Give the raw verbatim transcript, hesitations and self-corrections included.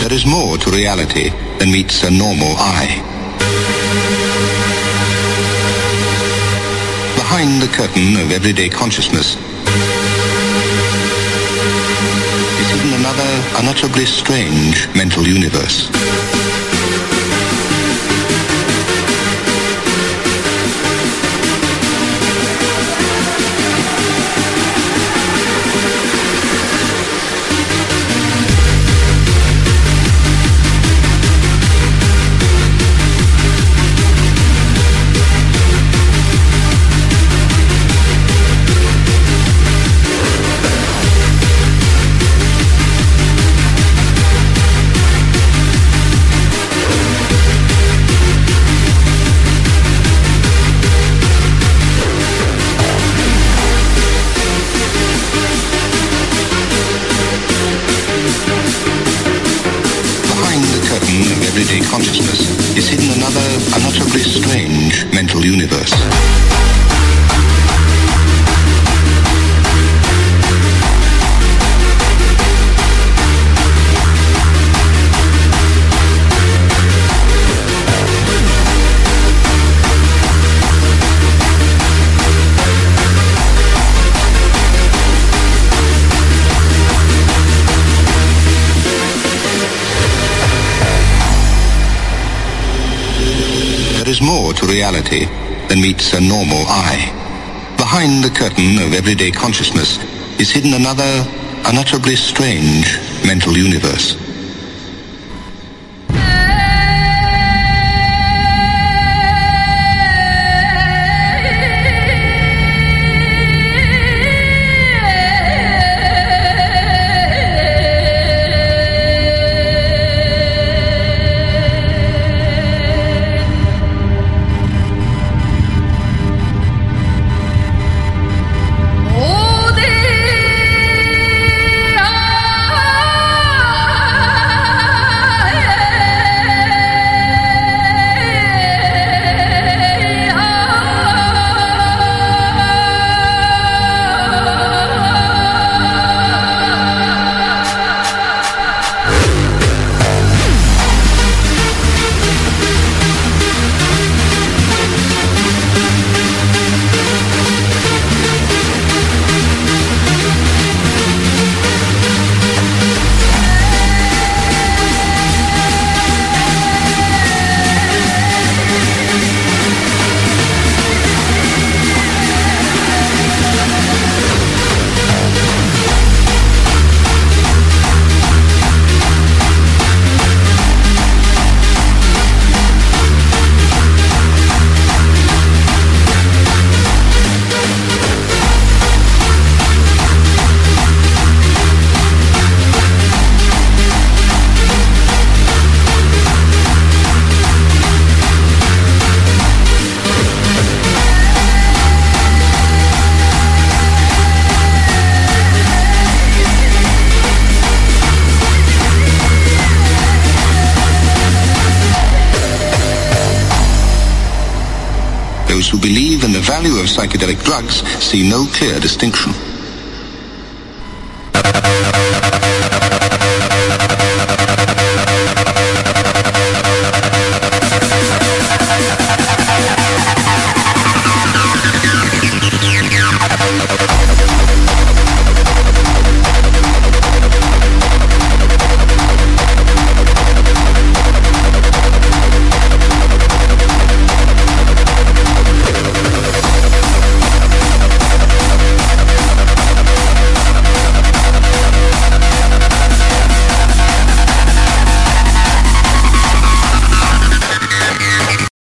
There is more to reality than meets a normal eye. Behind the curtain of everyday consciousness is hidden another unutterably strange mental universe. Everyday consciousness is hidden another unutterably strange mental universe. There is more to reality than meets a normal eye. Behind the curtain of everyday consciousness is hidden another unutterably strange mental universe. Those who believe in the value of psychedelic drugs see no clear distinction.